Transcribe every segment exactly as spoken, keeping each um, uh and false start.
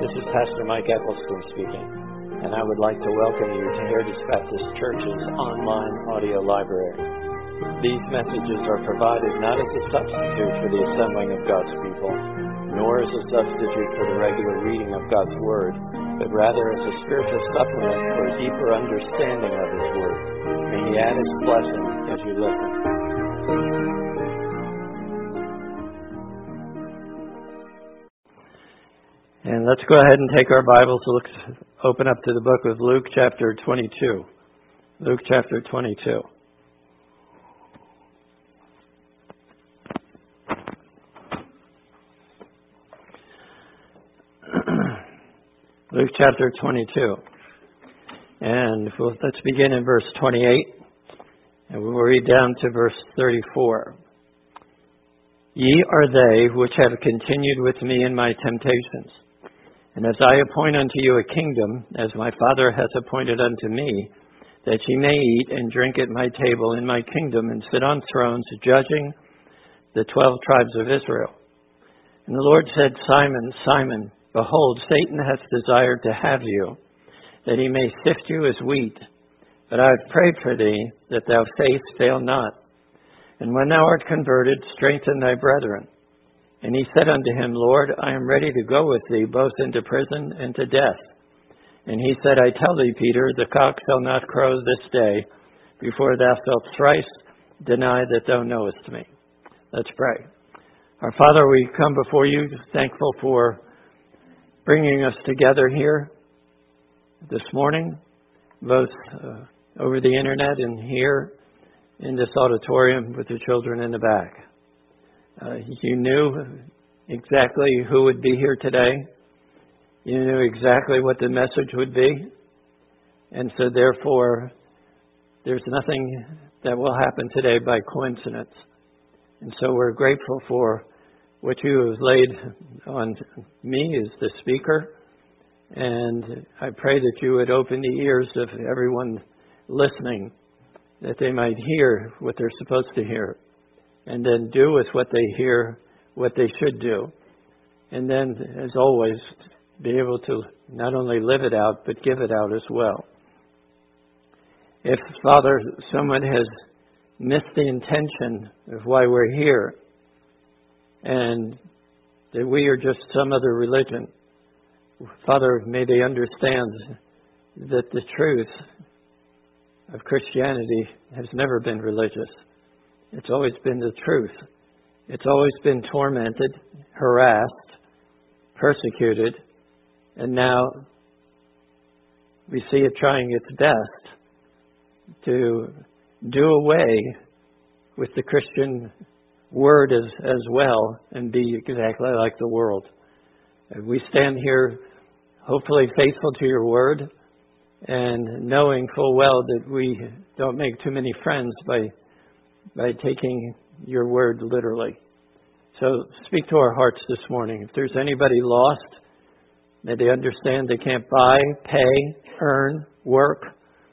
This is Pastor Mike Eccleston speaking, and I would like to welcome you to Heritage Baptist Church's online audio library. These messages are provided not as a substitute for the assembling of God's people, nor as a substitute for the regular reading of God's Word, but rather as a spiritual supplement for a deeper understanding of His Word. May He add His blessing as you listen. And let's go ahead and take our Bibles and look, open up to the book of Luke chapter twenty-two. Luke chapter twenty-two. Luke chapter twenty-two. And we'll, let's begin in verse twenty-eight. And we'll read down to verse thirty-four. Ye are they which have continued with me in my temptations. And as I appoint unto you a kingdom, as my Father hath appointed unto me, that ye may eat and drink at my table in my kingdom, and sit on thrones, judging the twelve tribes of Israel. And the Lord said, Simon, Simon, behold, Satan hath desired to have you, that he may sift you as wheat. But I have prayed for thee, that thou faith fail not. And when thou art converted, strengthen thy brethren. And he said unto him, Lord, I am ready to go with thee, both into prison and to death. And he said, I tell thee, Peter, the cock shall not crow this day, before thou shalt thrice deny that thou knowest me. Let's pray. Our Father, we come before you thankful for bringing us together here this morning, both uh, over the internet and here in this auditorium with the children in the back. Uh, you knew exactly who would be here today. You knew exactly what the message would be. And so therefore, there's nothing that will happen today by coincidence. And so we're grateful for what you have laid on me as the speaker. And I pray that you would open the ears of everyone listening, that they might hear what they're supposed to hear, and then do with what they hear what they should do. And then, as always, be able to not only live it out, but give it out as well. If, Father, someone has missed the intention of why we're here, and that we are just some other religion, Father, may they understand that the truth of Christianity has never been religious. It's always been the truth. It's always been tormented, harassed, persecuted, and now we see it trying its best to do away with the Christian word as, as well and be exactly like the world. We stand here hopefully faithful to your word and knowing full well that we don't make too many friends by by taking your word literally. So speak to our hearts this morning. If there's anybody lost, may they understand they can't buy, pay, earn, work,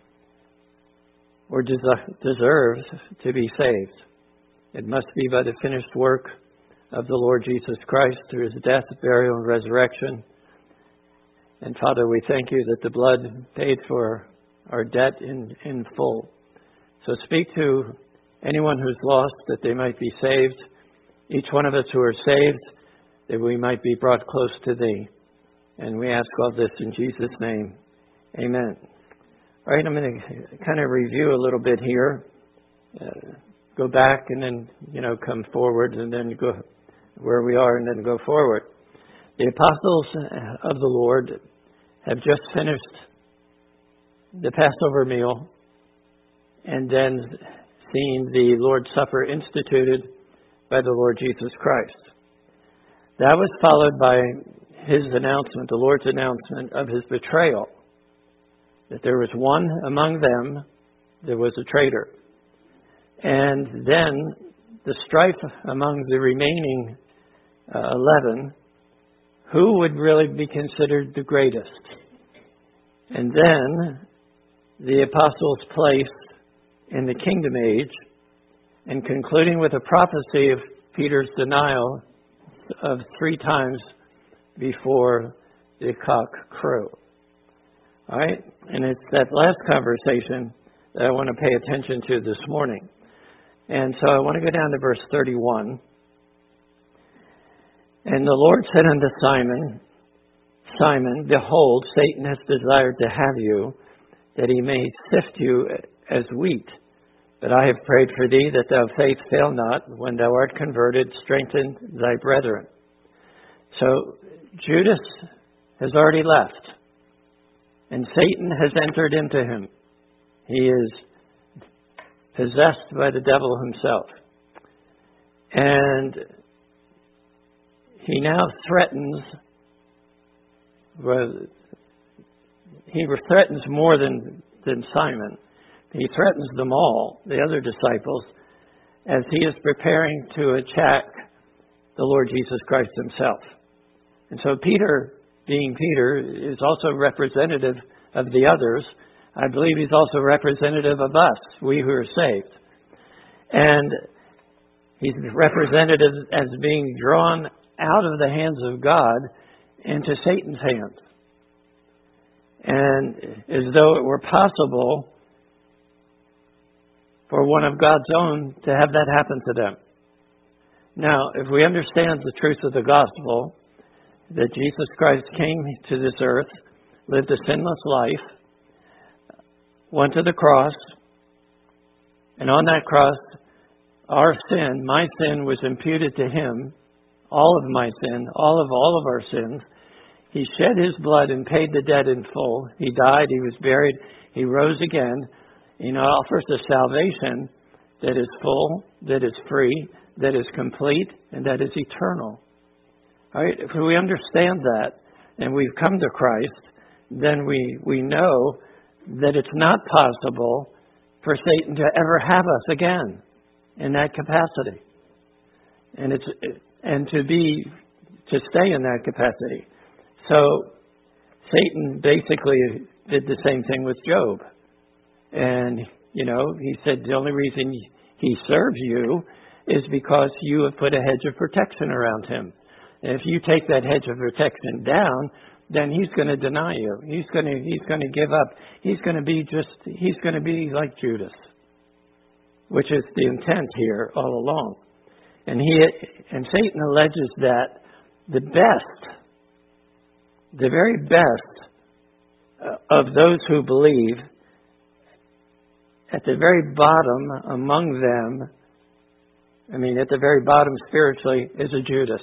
or des- deserve to be saved. It must be by the finished work of the Lord Jesus Christ through His death, burial, and resurrection. And Father, we thank you that the blood paid for our debt in, in full. So speak to anyone who's lost, that they might be saved. Each one of us who are saved, that we might be brought close to Thee. And we ask all this in Jesus' name. Amen. All right, I'm going to kind of review a little bit here. Uh, go back and then, you know, come forward and then go where we are and then go forward. The apostles of the Lord have just finished the Passover meal and then seen the Lord's Supper instituted by the Lord Jesus Christ. That was followed by His announcement, the Lord's announcement of His betrayal, that there was one among them that was a traitor. And then the strife among the remaining uh, eleven, who would really be considered the greatest? And then the apostles' place in the kingdom age, and concluding with a prophecy of Peter's denial of three times before the cock crew. All right? And it's that last conversation that I want to pay attention to this morning. And so I want to go down to verse thirty-one. And the Lord said unto Simon, Simon, behold, Satan has desired to have you, that he may sift you as wheat. But I have prayed for thee, that thou faith fail not. When thou art converted, strengthen thy brethren. So Judas has already left, and Satan has entered into him. He is possessed by the devil himself. And he now threatens, well, he threatens more than, than Simon. He threatens them all, the other disciples, as he is preparing to attack the Lord Jesus Christ himself. And so Peter, being Peter, is also representative of the others. I believe he's also representative of us, we who are saved. And he's representative as being drawn out of the hands of God into Satan's hands. And as though it were possible for one of God's own to have that happen to them. Now, if we understand the truth of the gospel, that Jesus Christ came to this earth, lived a sinless life, went to the cross, and on that cross, our sin, my sin, was imputed to him, all of my sin, all of all of our sins. He shed his blood and paid the debt in full. He died, he was buried, he rose again. He now offers a salvation that is full, that is free, that is complete, and that is eternal. All right? If we understand that, and we've come to Christ, then we, we know that it's not possible for Satan to ever have us again in that capacity. And it's and to be to stay in that capacity. So Satan basically did the same thing with Job. And, you know, he said the only reason he serves you is because you have put a hedge of protection around him. And if you take that hedge of protection down, then he's going to deny you. He's going to he's going to give up. He's going to be just he's going to be like Judas, which is the intent here all along. And he and Satan alleges that the best, the very best of those who believe, at the very bottom among them, I mean, at the very bottom spiritually, is a Judas.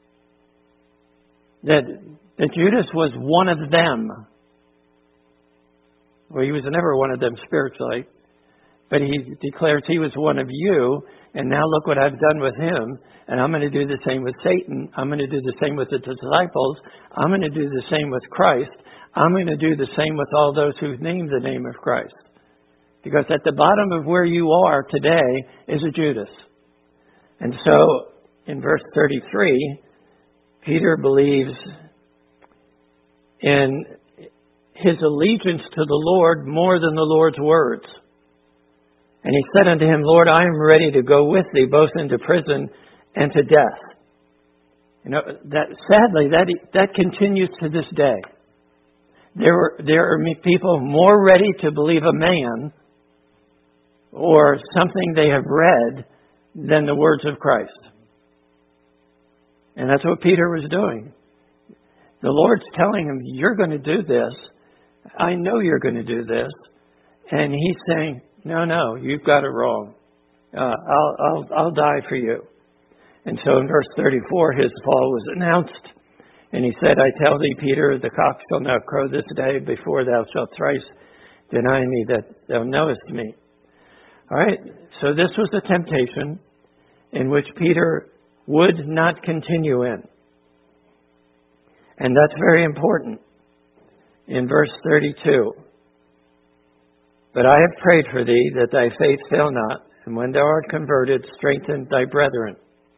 That, that Judas was one of them. Well, he was never one of them spiritually, but he declares he was one of you, and now look what I've done with him, and I'm going to do the same with Satan. I'm going to do the same with the disciples. I'm going to do the same with Christ. I'm going to do the same with all those who name the name of Christ. Because at the bottom of where you are today is a Judas. And so, in verse thirty-three, Peter believes in his allegiance to the Lord more than the Lord's words. And he said unto him, Lord, I am ready to go with thee both into prison and to death. You know, that sadly, that that continues to this day. There were there are people more ready to believe a man or something they have read than the words of Christ. And that's what Peter was doing. The Lord's telling him, you're going to do this. I know you're going to do this. And he's saying, no, no, you've got it wrong. Uh, I'll, I'll, I'll die for you. And so in verse thirty-four, his fall was announced. And he said, I tell thee, Peter, the cock shall not crow this day before thou shalt thrice deny me that thou knowest me. All right, so this was a temptation in which Peter would not continue in. And that's very important. In verse thirty-two, but I have prayed for thee that thy faith fail not, and when thou art converted, strengthen thy brethren.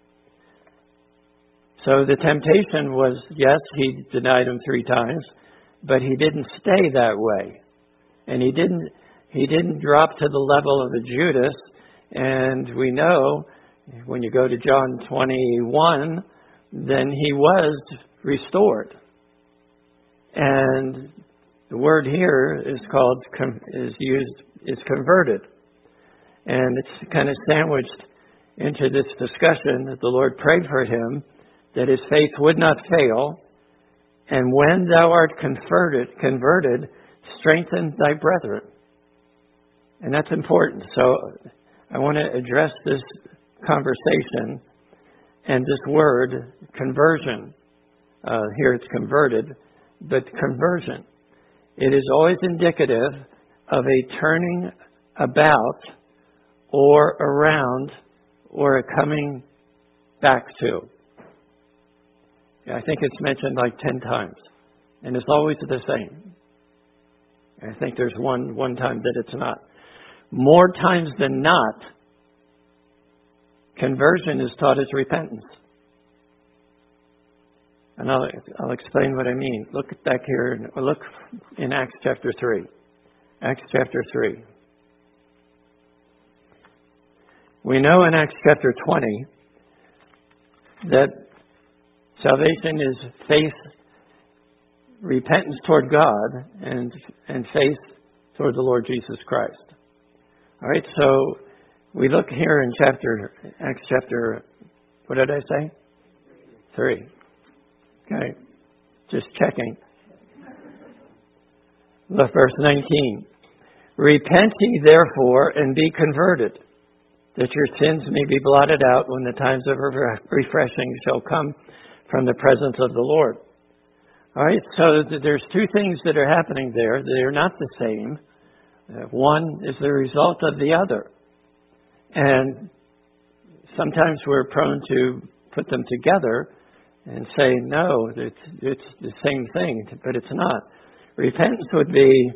So the temptation was, yes, he denied him three times, but he didn't stay that way. And he didn't he didn't drop to the level of a Judas. And we know, when you go to John twenty-one, then he was restored. And the word here is called, is used, is converted. And it's kind of sandwiched into this discussion that the Lord prayed for him, that his faith would not fail. And when thou art converted, converted, strengthen thy brethren. And that's important. So I want to address this conversation and this word, conversion. Uh, here it's converted, but conversion. It is always indicative of a turning about or around or a coming back to. I think it's mentioned like ten times. And it's always the same. I think there's one, one time that it's not. More times than not, conversion is taught as repentance. And I'll, I'll explain what I mean. Look back here. Look in Acts chapter three. Acts chapter three. We know in Acts chapter twenty that salvation is faith, repentance toward God, and and faith toward the Lord Jesus Christ. All right, so we look here in chapter Acts chapter, what did I say? Three. Okay, just checking. Look, verse nineteen. Repent ye therefore and be converted, that your sins may be blotted out when the times of refreshing shall come from the presence of the Lord. All right, so there's two things that are happening there. They are not the same. One is the result of the other. And sometimes we're prone to put them together and say, no, it's, it's the same thing, but it's not. Repentance would be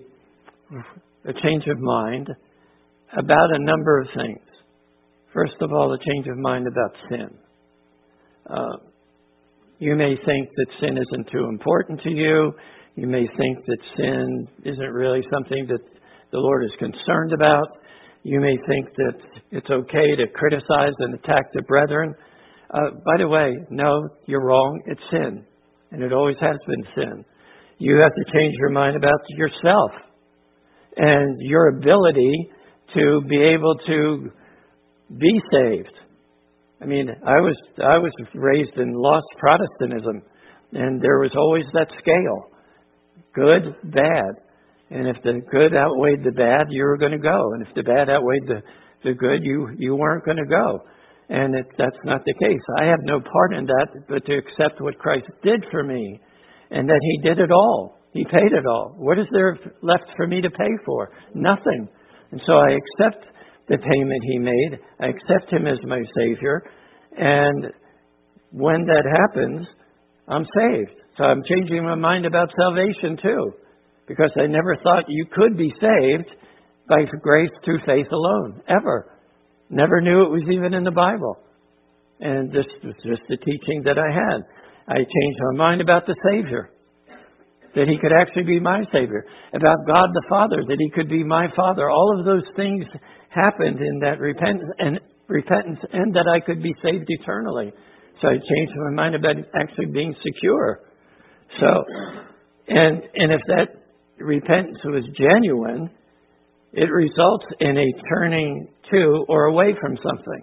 a change of mind about a number of things. First of all, a change of mind about sin. Uh, you may think that sin isn't too important to you. You may think that sin isn't really something that the Lord is concerned about. You may think that it's okay to criticize and attack the brethren. Uh, by the way, no, you're wrong. It's sin. And it always has been sin. You have to change your mind about yourself and your ability to be able to be saved. I mean, I was I was raised in lost Protestantism, and there was always that scale. Good, bad. And if the good outweighed the bad, you were going to go. And if the bad outweighed the, the good, you, you weren't going to go. And it, that's not the case. I have no part in that but to accept what Christ did for me, and that He did it all. He paid it all. What is there left for me to pay for? Nothing. And so I accept the payment He made. I accept Him as my Savior. And when that happens, I'm saved. So I'm changing my mind about salvation too. Because I never thought you could be saved by grace through faith alone, ever. Never knew it was even in the Bible. And this was just the teaching that I had. I changed my mind about the Savior, that He could actually be my Savior. About God the Father, that He could be my Father. All of those things happened in that repentance and repentance, and that I could be saved eternally. So I changed my mind about actually being secure. So, and and if that repentance was genuine, it results in a turning to or away from something.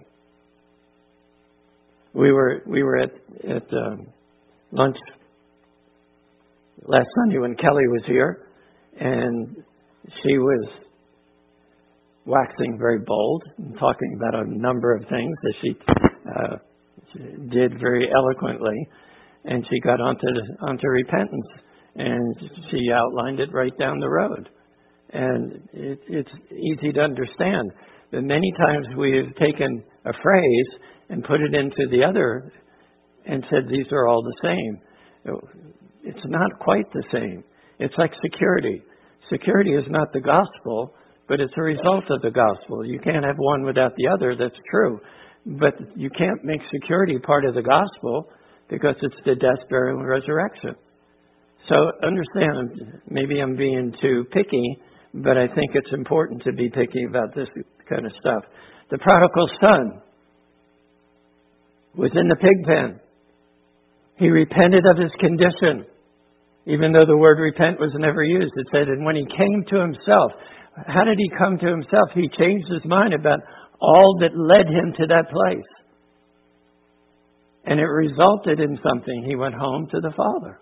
We were we were at at um, lunch last Sunday when Kelly was here, and she was waxing very bold and talking about a number of things that she uh, did very eloquently, and she got onto onto repentance. And she outlined it right down the road. And it, it's easy to understand. But many times we have taken a phrase and put it into the other and said these are all the same. It's not quite the same. It's like security. Security is not the gospel, but it's a result of the gospel. You can't have one without the other. That's true. But you can't make security part of the gospel because it's the death, burial, and resurrection. So understand, maybe I'm being too picky, but I think it's important to be picky about this kind of stuff. The prodigal son was in the pig pen. He repented of his condition. even though the word repent was never used. It said, and when he came to himself, how did he come to himself? He changed his mind about all that led him to that place. And it resulted in something. He went home to the Father.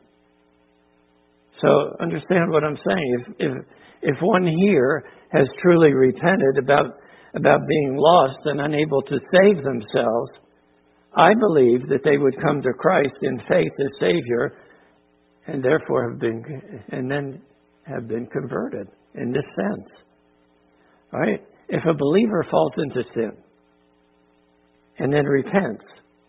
So understand what I'm saying. If if if one here has truly repented about about being lost and unable to save themselves, I believe that they would come to Christ in faith as Savior, and therefore have been and then have been converted in this sense. All right? If a believer falls into sin and then repents,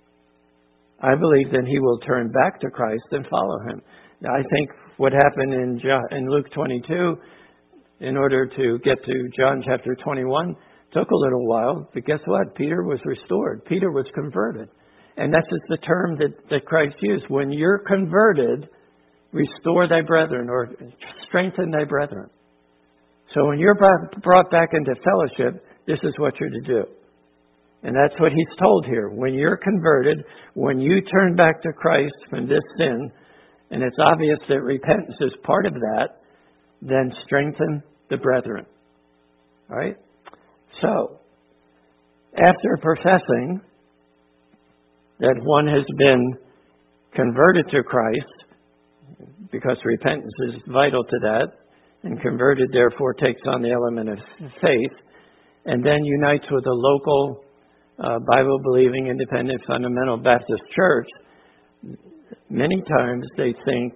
I believe then he will turn back to Christ and follow him. Now, I think what happened in John, in Luke twenty-two, in order to get to John chapter twenty-one, took a little while. But guess what? Peter was restored. Peter was converted. And that's just the term that, that Christ used. When you're converted, restore thy brethren, or strengthen thy brethren. So when you're brought back into fellowship, this is what you're to do. And that's what he's told here. When you're converted, when you turn back to Christ from this sin, and it's obvious that repentance is part of that, then strengthen the brethren. All right? So, after professing that one has been converted to Christ, because repentance is vital to that, and converted therefore takes on the element of faith, and then unites with a local uh, Bible-believing independent fundamental Baptist church, many times they think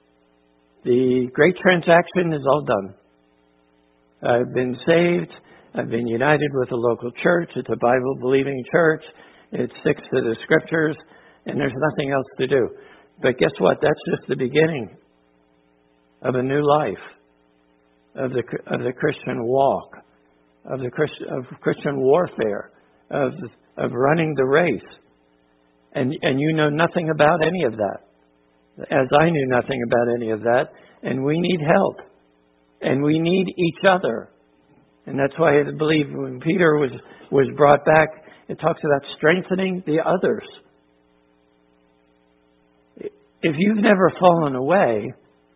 the great transaction is all done. I've been saved. I've been united with a local church. It's a Bible-believing church. It sticks to the Scriptures, and there's nothing else to do. But guess what? That's just the beginning of a new life, of the of the Christian walk, of the Christ, of Christian warfare, of of running the race. And and you know nothing about any of that, as I knew nothing about any of that. And we need help, and we need each other. And that's why I believe when Peter was was brought back, it talks about strengthening the others. If you've never fallen away,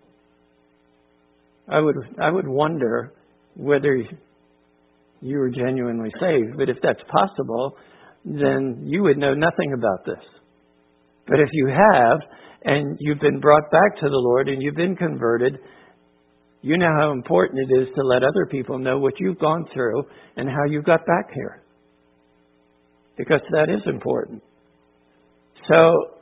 I would I would wonder whether you were genuinely saved. But if that's possible, then you would know nothing about this. But if you have, and you've been brought back to the Lord and you've been converted, you know how important it is to let other people know what you've gone through and how you got back here. Because that is important. So,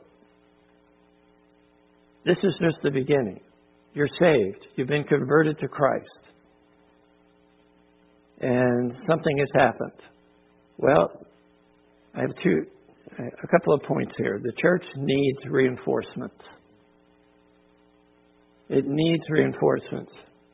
this is just the beginning. You're saved. You've been converted to Christ. And something has happened. Well, I have two, a couple of points here. The church needs reinforcements. It needs reinforcements.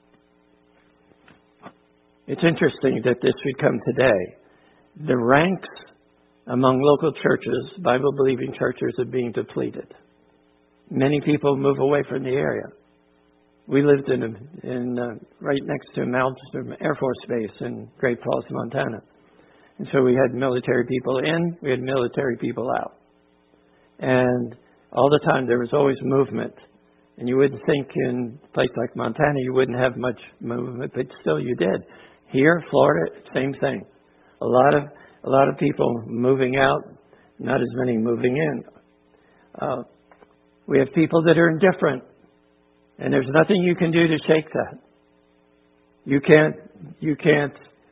It's interesting that this would come today. The ranks among local churches, Bible-believing churches, are being depleted. Many people move away from the area. We lived in, a, in uh, right next to Malmstrom Air Force Base in Great Falls, Montana. And so we had military people in, we had military people out. And all the time there was always movement. And you wouldn't think in a place like Montana you wouldn't have much movement, but still you did. Here, Florida, same thing. A lot of a lot of people moving out, not as many moving in. Uh, we have people that are indifferent, and there's nothing you can do to shake that. You can't. You can't.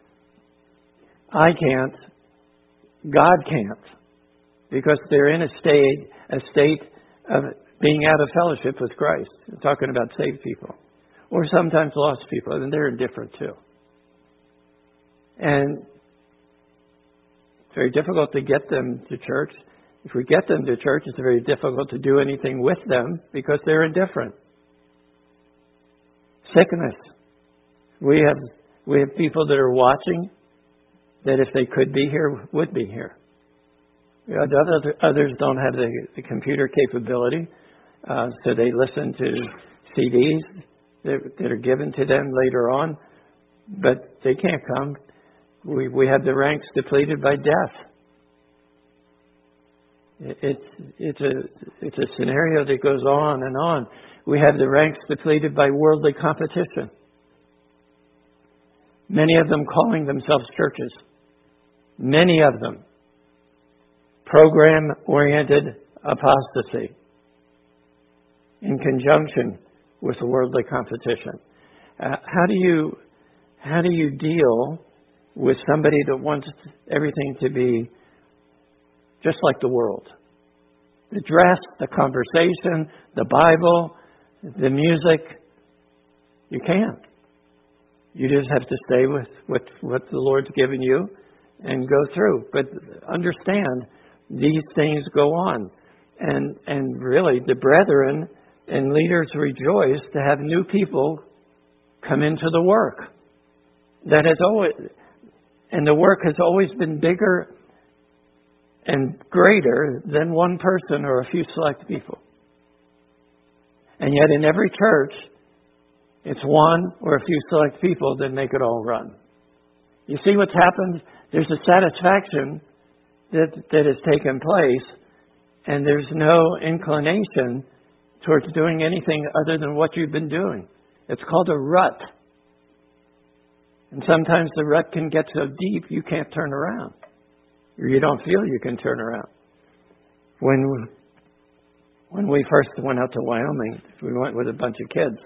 I can't. God can't, because they're in a state a state of being out of fellowship with Christ. I'm talking about saved people, or sometimes lost people, and they're indifferent too. And it's very difficult to get them to church. If we get them to church, it's very difficult to do anything with them because they're indifferent. Sickness. We have we have people that are watching that if they could be here, would be here. You know, other, others don't have the, the computer capability, uh, so they listen to C Ds that, that are given to them later on, but they can't come. We we have the ranks depleted by death. It, it's it's a it's a scenario that goes on and on. we have the ranks depleted by worldly competition. Many of them calling themselves churches. Many of them. Program-oriented apostasy in conjunction with worldly competition. Uh, how do you how do you deal with somebody that wants everything to be just like the world? The dress, the conversation, the Bible, the music. You can't. You just have to stay with what, what the Lord's given you and go through. But understand, these things go on. And and really, the brethren and leaders rejoice to have new people come into the work. That has always, and the work has always been bigger and greater than one person or a few select people. And yet in every church, it's one or a few select people that make it all run. You see what's happened? There's a satisfaction that that has taken place, and there's no inclination towards doing anything other than what you've been doing. It's called a rut. And sometimes the rut can get so deep you can't turn around. Or you don't feel you can turn around. When we, when we first went out to Wyoming, we went with a bunch of kids.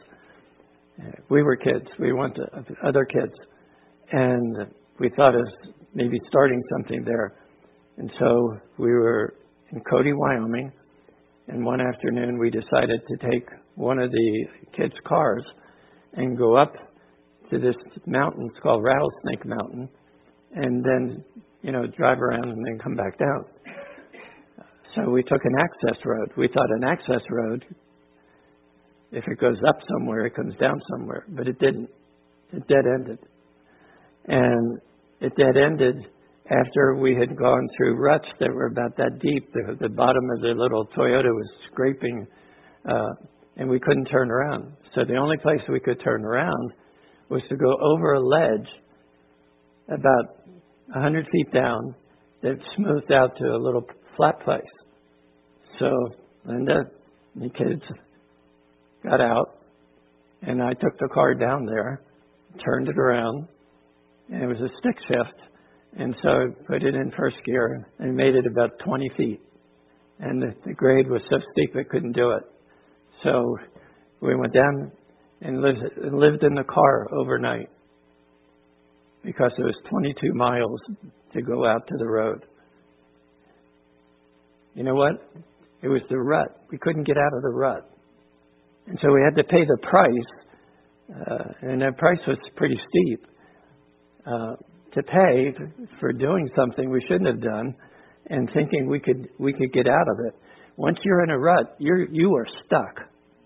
We were kids. We went to other kids. And we thought of maybe starting something there. And so we were in Cody, Wyoming. And one afternoon we decided to take one of the kids' cars and go up to this mountain. It's called Rattlesnake Mountain. And then, you know, drive around and then come back down. So we took an access road. We thought an access road, if it goes up somewhere, it comes down somewhere. But it didn't. It dead-ended. And it dead-ended after we had gone through ruts that were about that deep. The, the bottom of the little Toyota was scraping, uh, and we couldn't turn around. So the only place we could turn around was to go over a ledge about one hundred feet down that smoothed out to a little flat place. So Linda and the kids got out, and I took the car down there, turned it around, and it was a stick shift. And so I put it in first gear and made it about twenty feet. And the, the grade was so steep I couldn't do it. So we went down and lived, lived in the car overnight because it was twenty-two miles to go out to the road. You know what? It was the rut. We couldn't get out of the rut. And so we had to pay the price, uh, and that price was pretty steep, uh, to pay for doing something we shouldn't have done and thinking we could we could get out of it. Once you're in a rut, you're you are stuck.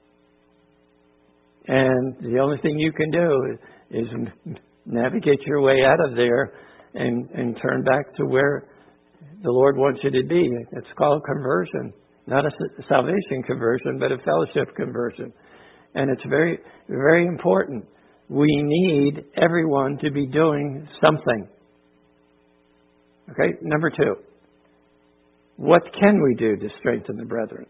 And the only thing you can do is navigate your way out of there and, and turn back to where the Lord wants you to be. It's called conversion. Not a salvation conversion, but a fellowship conversion. And it's very, very important. We need everyone to be doing something. Okay, number two. What can we do to strengthen the brethren?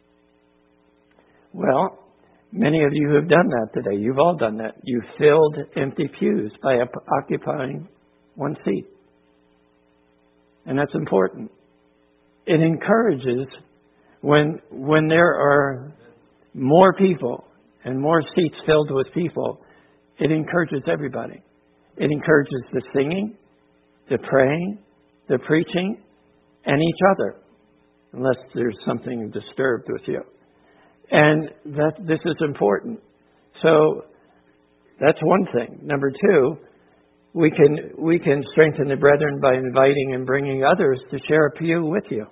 Well, many of you have done that today. You've all done that. You filled empty pews by occupying one seat. And that's important. It encourages when when there are more people and more seats filled with people, it encourages everybody. It encourages the singing, the praying, the preaching, and each other, unless there's something disturbed with you. And that this is important. So that's one thing. Number two, we can we can strengthen the brethren by inviting and bringing others to share a pew with you.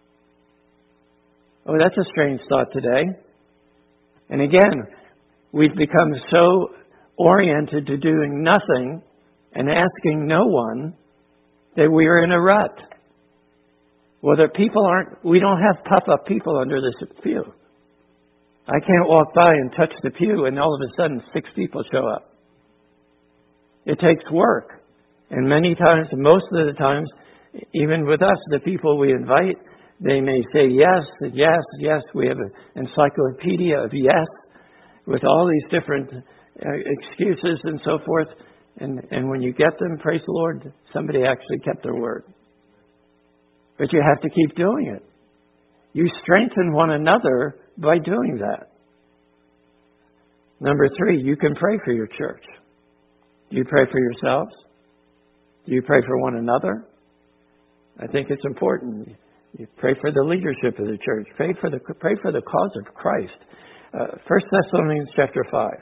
Oh, that's a strange thought today. And again, we've become so oriented to doing nothing and asking no one that we are in a rut. Well, the people aren't, we don't have puff-up people under this pew. I can't walk by and touch the pew and all of a sudden six people show up. It takes work. And many times, most of the times, even with us, the people we invite, they may say yes, yes, yes. We have an encyclopedia of yes. with all these different uh, excuses and so forth. And, and when you get them, praise the Lord, somebody actually kept their word. But you have to keep doing it. You strengthen one another by doing that. Number three, you can pray for your church. Do you pray for yourselves? Do you pray for one another? I think it's important. You pray for the leadership of the church. Pray for the pray for the cause of Christ. Uh, First Thessalonians chapter five.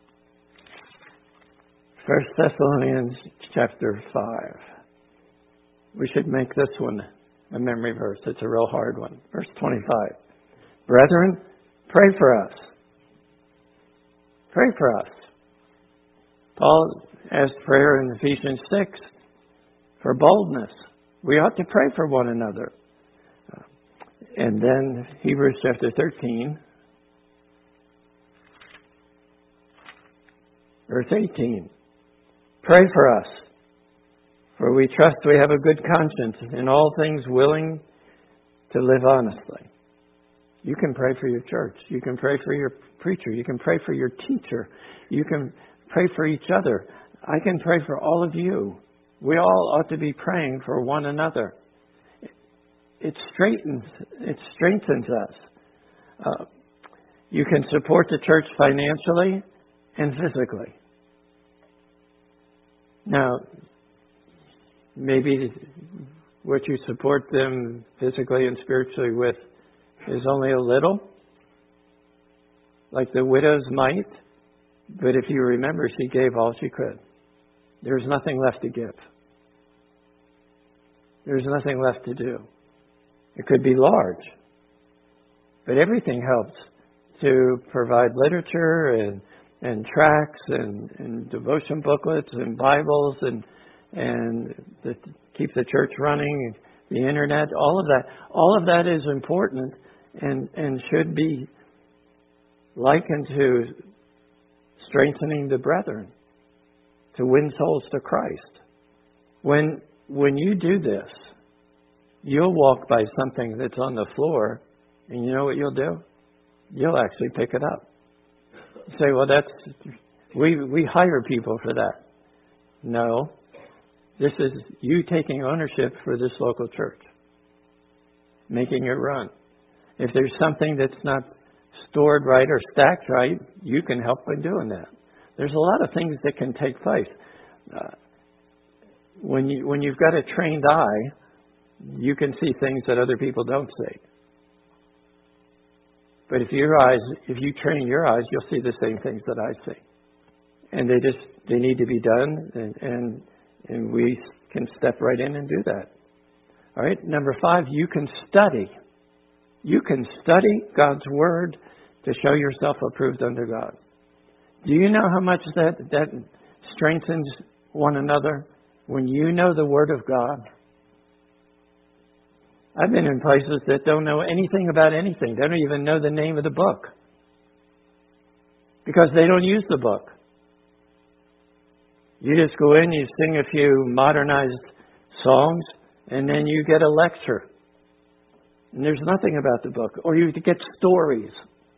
First Thessalonians chapter five. We should make this one a memory verse. It's a real hard one. Verse twenty-five. Brethren, pray for us. Pray for us. Paul asked prayer in Ephesians six for boldness. We ought to pray for one another. Uh, and then Hebrews chapter thirteen, verse eighteen. Pray for us, for we trust we have a good conscience, in all things willing to live honestly. You can pray for your church. You can pray for your preacher. You can pray for your teacher. You can pray for each other. I can pray for all of you. We all ought to be praying for one another. It straightens, it strengthens us. Uh, you can support the church financially and physically. Now, maybe what you support them physically and spiritually with is only a little, like the widow's mite. But if you remember, she gave all she could. There's nothing left to give. There's nothing left to do. It could be large, but everything helps to provide literature and and tracts and, and devotion booklets and Bibles and and the, keep the church running, the internet, all of that. All of that is important and, and should be likened to strengthening the brethren to win souls to Christ. When when you do this, you'll walk by something that's on the floor, and you know what you'll do? You'll actually pick it up. You say, well, that's we we hire people for that. No. This is you taking ownership for this local church, making it run. If there's something that's not stored right or stacked right, you can help by doing that. There's a lot of things that can take place. Uh, when you when you've got a trained eye, you can see things that other people don't see. But if your eyes, if you train your eyes, you'll see the same things that I see, and they just they need to be done, and and, and we can step right in and do that. All right, number five, you can study. You can study God's Word to show yourself approved unto God. Do you know how much that that strengthens one another when you know the Word of God? I've been in places that don't know anything about anything. They don't even know the name of the book because they don't use the book. You just go in, you sing a few modernized songs, and then you get a lecture. And there's nothing about the book. Or you get stories.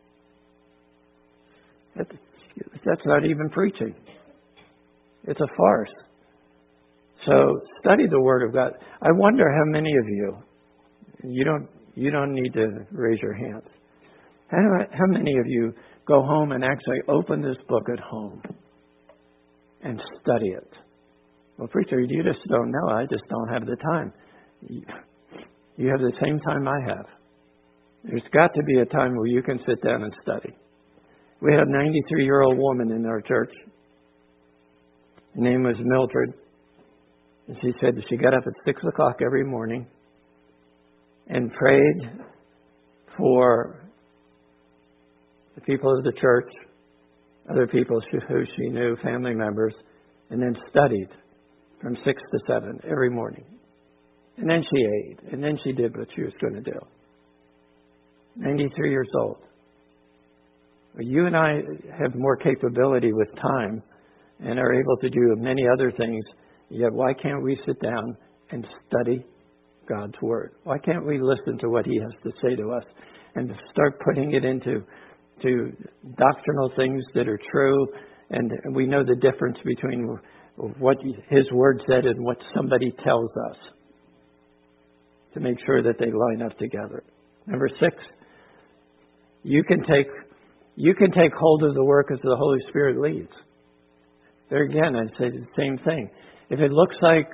That's not even preaching. It's a farce. So study the Word of God. I wonder how many of you, you don't you don't need to raise your hands. How, how many of you go home and actually open this book at home and study it? Well, preacher, you just don't know. I just don't have the time. You have the same time I have. There's got to be a time where you can sit down and study. We had a ninety-three-year-old woman in our church. Her name was Mildred. And she said she got up at six o'clock every morning and prayed for the people of the church, other people who she knew, family members, and then studied from six to seven every morning. And then she ate, and then she did what she was going to do. ninety-three years old. You and I have more capability with time and are able to do many other things, yet why can't we sit down and study God's Word? Why can't we listen to what He has to say to us and start putting it into to doctrinal things that are true, and we know the difference between what His Word said and what somebody tells us, to make sure that they line up together. Number six, you can take you can take hold of the work as the Holy Spirit leads. There again, I say the same thing. If it looks like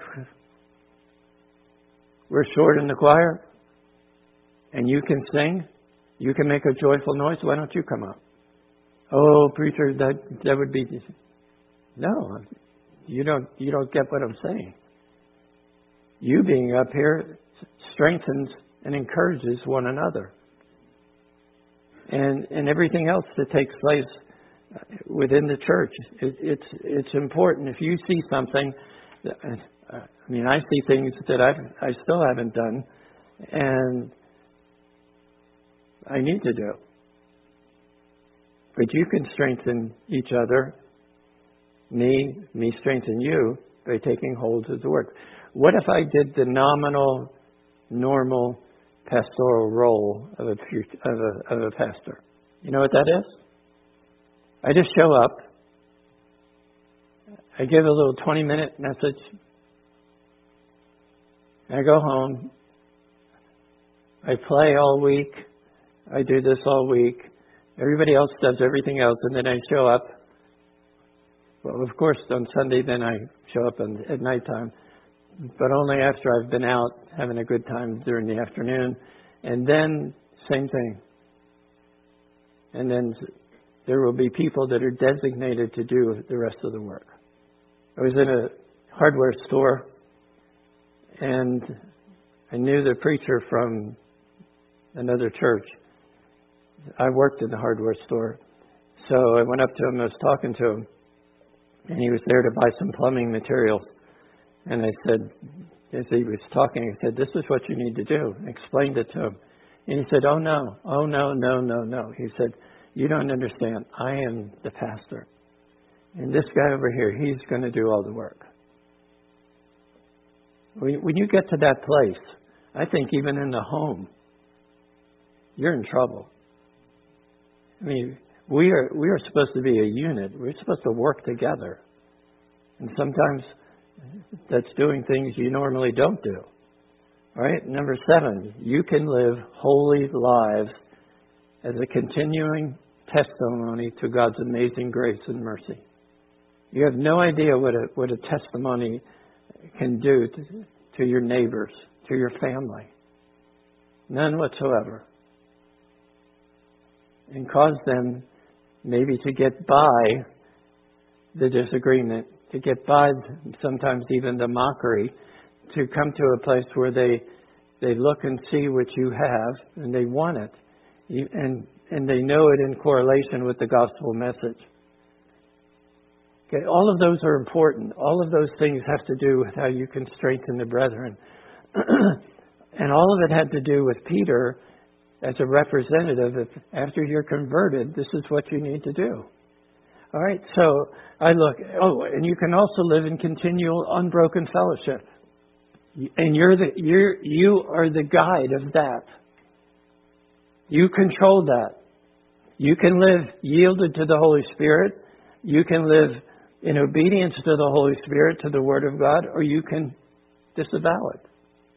we're short in the choir, and you can sing, you can make a joyful noise, why don't you come up? Oh, preacher, that that would be... No, you don't, you don't get what I'm saying. You being up here strengthens and encourages one another. And and everything else that takes place within the church, it, it's it's important. If you see something, I mean, I see things that I've, I still haven't done, and I need to do. But you can strengthen each other. Me, me strengthen you by taking hold of the work. What if I did the nominal, normal pastoral role of a, of a, of a pastor? You know what that is? I just show up. I give a little twenty-minute message. I go home. I play all week. I do this all week. Everybody else does everything else, and then I show up. Well, of course, on Sunday, then I show up on, at nighttime, but only after I've been out having a good time during the afternoon. And then, same thing. And then there will be people that are designated to do the rest of the work. I was in a hardware store, and I knew the preacher from another church. I worked in the hardware store. So I went up to him, I was talking to him, and he was there to buy some plumbing materials. And I said, as he was talking, I said, this is what you need to do. I explained it to him. And he said, oh no, oh no, no, no, no. He said, you don't understand. I am the pastor. And this guy over here, he's going to do all the work. When you get to that place, I think even in the home, you're in trouble. I mean, we are we are supposed to be a unit. We're supposed to work together. And sometimes that's doing things you normally don't do. All right? Number seven, you can live holy lives as a continuing testimony to God's amazing grace and mercy. You have no idea what a what a testimony can do to, to your neighbors, to your family. None whatsoever. And cause them maybe to get by the disagreement, to get by sometimes even the mockery, to come to a place where they they look and see what you have and they want it. And, and they know it in correlation with the gospel message. Okay, all of those are important. All of those things have to do with how you can strengthen the brethren. And all of it had to do with Peter as a representative. If after you're converted, this is what you need to do. All right, so I look, oh, and you can also live in continual unbroken fellowship. And you're the you're you are the guide of that. You control that. You can live yielded to the Holy Spirit. You can live in obedience to the Holy Spirit, to the Word of God, or you can disavow it.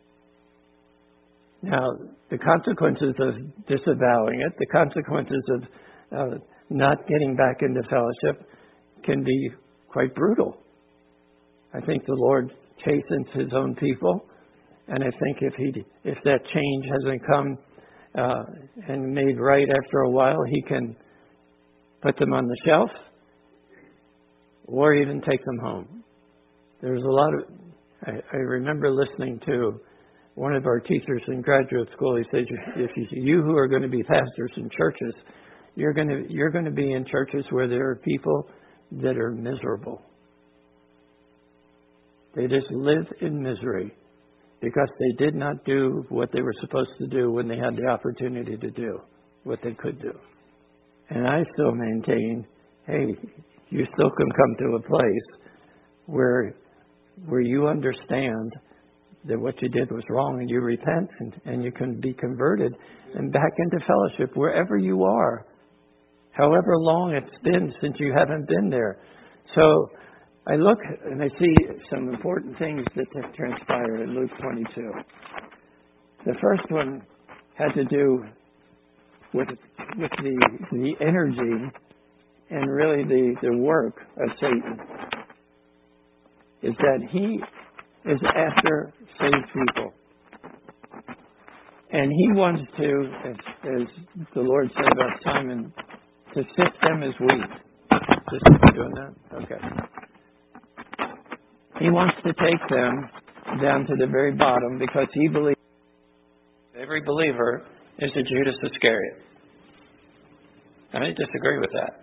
Now, the consequences of disavowing it, the consequences of uh, not getting back into fellowship can be quite brutal. I think the Lord chastens His own people, and I think if he if that change hasn't come uh, and made right after a while, He can put them on the shelf or even take them home. There's a lot of, I, I remember listening to one of our teachers in graduate school. He says, if you, you who are going to be pastors in churches, you're going to you're going to be in churches where there are people that are miserable. They just live in misery because they did not do what they were supposed to do when they had the opportunity to do what they could do. And I still maintain, hey, you still can come to a place where where you understand that what you did was wrong and you repent and, and you can be converted and back into fellowship wherever you are. however long it's been since you haven't been there. So I look and I see some important things that have transpired in Luke twenty-two. The first one had to do with with the the energy and really the, the work of Satan. Is that he is after saved people. And he wants to, as, as the Lord said about Simon, to sift them as wheat. Just doing that? Okay. He wants to take them down to the very bottom because he believes every believer is a Judas Iscariot. And I disagree with that.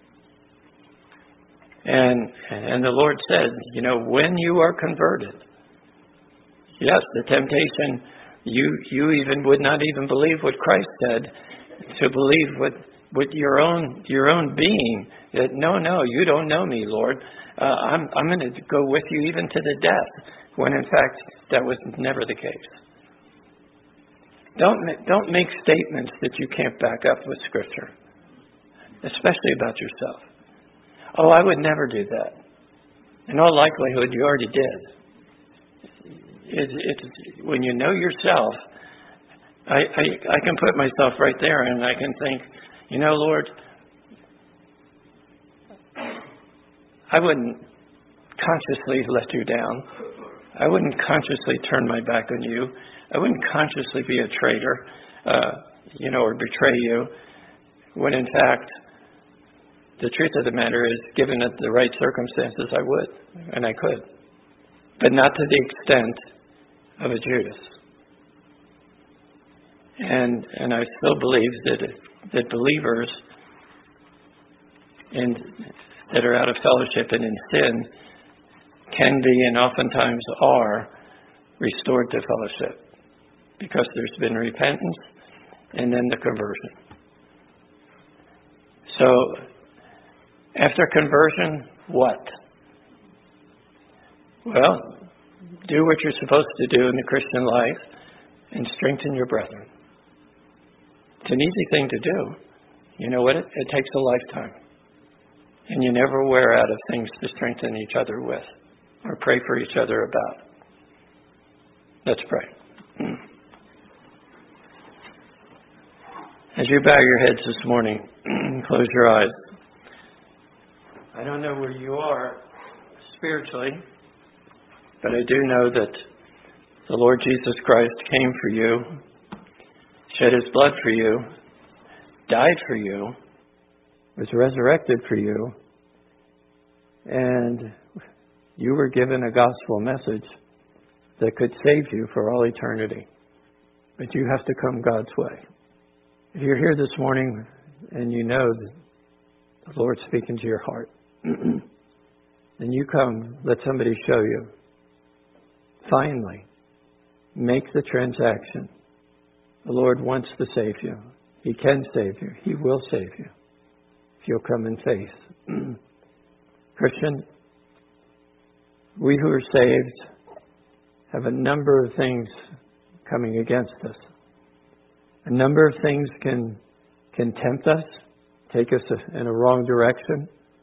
And and the Lord said, you know, when you are converted, yes, the temptation, you you even would not even believe what Christ said, to believe with with your own your own being that no, no, you don't know me, Lord. Uh, I'm I'm going to go with you even to the death, when in fact that was never the case. Don't don't make statements that you can't back up with Scripture, especially about yourself. Oh, I would never do that. In all likelihood, you already did. It, it's when you know yourself, I, I I can put myself right there and I can think, you know, Lord, I wouldn't consciously let you down. I wouldn't consciously turn my back on you. I wouldn't consciously be a traitor, uh, you know, or betray you, when in fact, the truth of the matter is, given at the right circumstances, I would, and I could. But not to the extent of a Judas. And and I still believe that that believers in, that are out of fellowship and in sin can be, and oftentimes are, restored to fellowship. Because there's been repentance and then the conversion. So, after conversion, what? Well, do what you're supposed to do in the Christian life and strengthen your brethren. It's an easy thing to do. You know what? It, it takes a lifetime. And you never wear out of things to strengthen each other with or pray for each other about. Let's pray. As you bow your heads this morning, close your eyes. I don't know where you are spiritually, but I do know that the Lord Jesus Christ came for you, shed his blood for you, died for you, was resurrected for you, and you were given a gospel message that could save you for all eternity. But you have to come God's way. If you're here this morning and you know that the Lord's speaking to your heart, then you come, let somebody show you. Finally, make the transaction. The Lord wants to save you. He can save you. He will save you if you'll come in faith. Christian, we who are saved have a number of things coming against us. A number of things can can tempt us, take us in a wrong direction.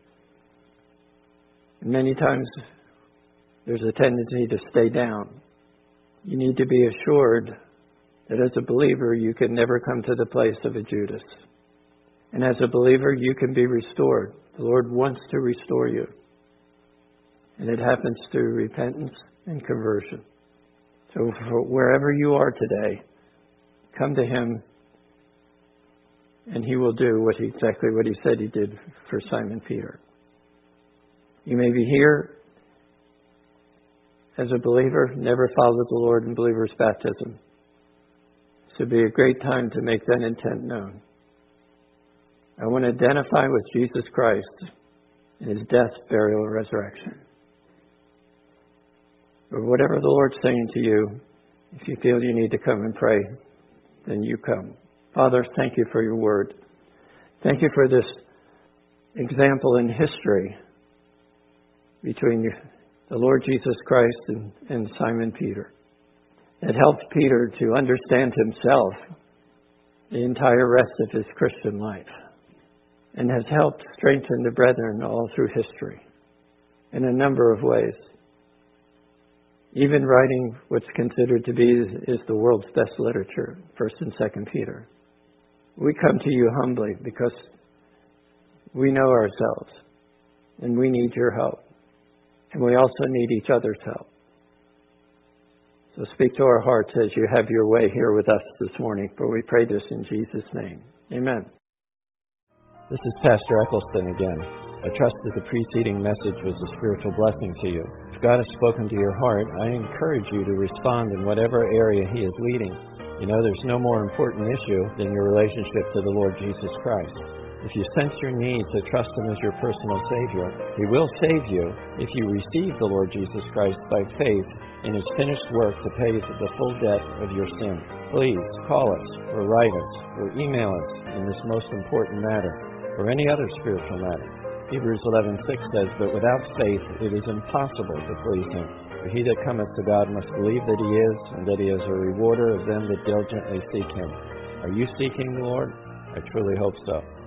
And many times there's a tendency to stay down. You need to be assured that as a believer you can never come to the place of a Judas. And as a believer you can be restored. The Lord wants to restore you. And it happens through repentance and conversion. So for wherever you are today, come to him, and he will do what he, exactly what he said he did for Simon Peter. You may be here as a believer, never followed the Lord in believer's baptism. This would be a great time to make that intent known. I want to identify with Jesus Christ in his death, burial, and resurrection. Or whatever the Lord's saying to you, if you feel you need to come and pray, then you come. Father, thank you for your word. Thank you for this example in history between the Lord Jesus Christ and, and Simon Peter. It helped Peter to understand himself the entire rest of his Christian life. and has helped strengthen the brethren all through history in a number of ways. Even writing what's considered to be is the world's best literature, First and Second Peter. We come to you humbly because we know ourselves and we need your help. And we also need each other's help. So speak to our hearts as you have your way here with us this morning, for we pray this in Jesus' name. Amen. This is Pastor Eccleston again. I trust that the preceding message was a spiritual blessing to you. If God has spoken to your heart, I encourage you to respond in whatever area He is leading. You know, there's no more important issue than your relationship to the Lord Jesus Christ. If you sense your need to trust Him as your personal Savior, He will save you if you receive the Lord Jesus Christ by faith in His finished work to pay the full debt of your sin. Please call us or write us or email us in this most important matter or any other spiritual matter. Hebrews eleven six says, "But without faith it is impossible to please Him. For he that cometh to God must believe that He is, and that He is a rewarder of them that diligently seek Him." Are you seeking the Lord? I truly hope so.